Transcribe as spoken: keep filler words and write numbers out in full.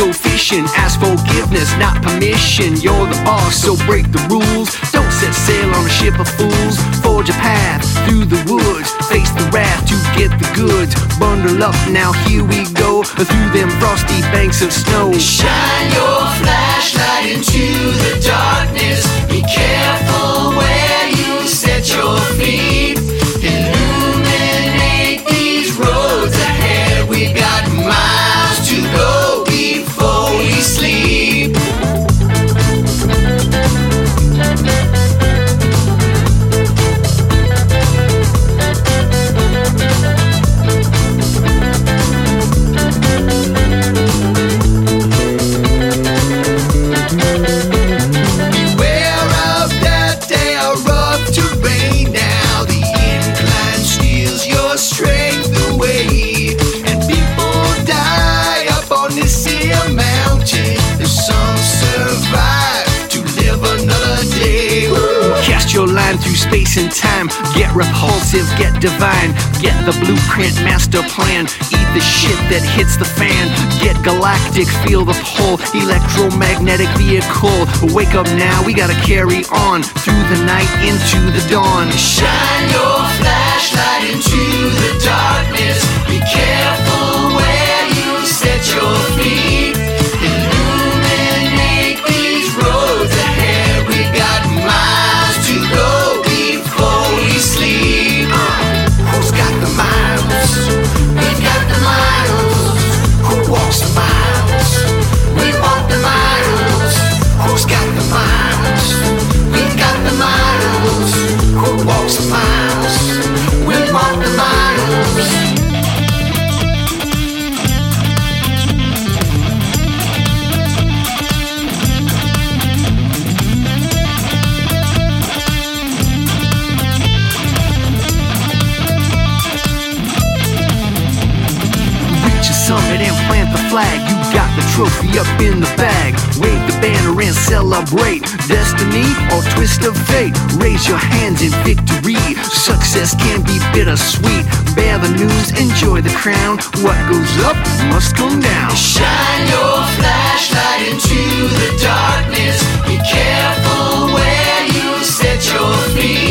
go fishing. Ask forgiveness, not permission. You're the boss, so break the rules. Don't set sail on a ship of fools. Forge a path through the woods. Face the wrath to get the goods. Bundle up, now here we go. Through them frosty banks of snow. Shine your flashlight into the darkness. Be careful where you set your feet. Illuminate these roads ahead. We got miles to go before we sleep. Your line through space and time. Get repulsive, get divine. Get the blueprint, master plan. Eat the shit that hits the fan. Get galactic, feel the pull. Electromagnetic vehicle. Wake up now, we gotta carry on. Through the night, into the dawn. Shine your flashlight into the darkness. Be careful where you set your feet. Illuminate these roads ahead. We got miles to go before we sleep. Uh, who's got the miles? We've got the miles. Who walks the miles? We walk the miles. Who's got the miles? We've got the miles. Who walks the miles? We walk the miles. Summit and plant the flag. You got the trophy up in the bag. Wave the banner and celebrate. Destiny or twist of fate. Raise your hands in victory. Success can be bittersweet. Bear the news, enjoy the crown. What goes up must come down. Shine your flashlight into the darkness. Be careful where you set your feet.